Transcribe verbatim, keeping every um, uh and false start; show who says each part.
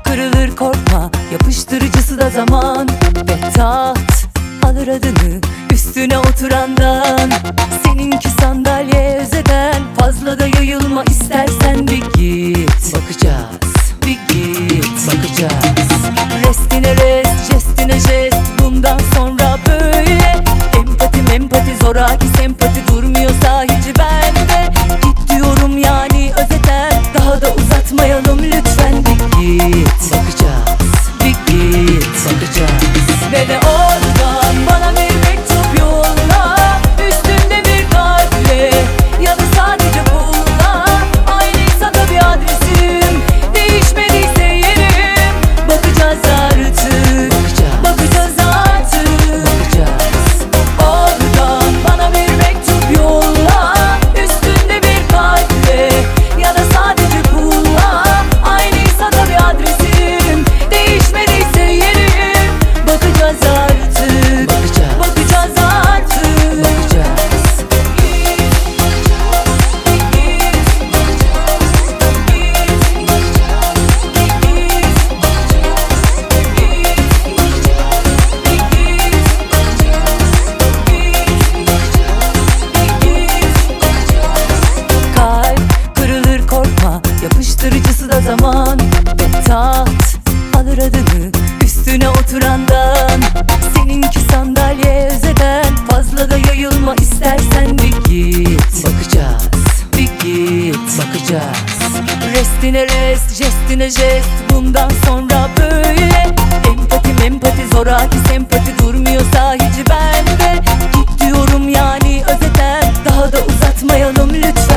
Speaker 1: kırılır korkma, yapıştırıcısı da zaman. Ve taht alır adını üstüne oturandan. Seninki sandalye özeden, fazla da yayılma istersen bir git. Bakacağız, bir git, bakacağız. Restine rest, jestine jest, bundan sonra böyle. Empati mempati zoraki sempati durmuyorsa hiç bende. Git diyorum yani özeten, daha da uzatmayalım lütfen. Bir git, bakacağız, bir git, bakacağız. Ve de oradan bana bir mektup yolla, üstünde bir kalple ya da sadece pulla. Aynıysa da bir adresim, değişmediyse yerim. Bakacağız artık, bakacağız, bakacağız artık, bakacağız. Oradan bana bir mektup yolla, üstünde bir kalple ya da sadece pulla. Aynıysa da bir adresim, değişmediyse yerim. Bakacağız artık, bakacağız, bakacağız artık, bakacağız. Kalp kırılır korkma, yapıştırıcısı da zaman. Ve taht alır adını üstüne oturandan. Seninki sandalye özeden, fazla da yayılma istersen bir git. Bakacağız, bir git, bakacağız. Restine rest, jestine jest, bundan sonra böyle. Empati mempati zoraki sempati durmuyorsa hiç bende. Git diyorum yani özeten, daha da uzatmayalım lütfen.